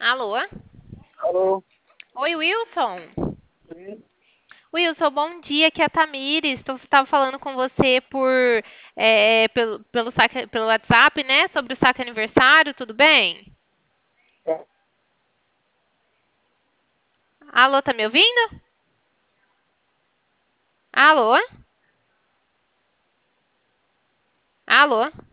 Alô? Alô? Oi, Wilson. Sim. Wilson, bom dia, aqui é a Tamires. Estava falando com você pelo WhatsApp, né? Sobre o saque aniversário, tudo bem? Alô, tá me ouvindo? Alô? Alô?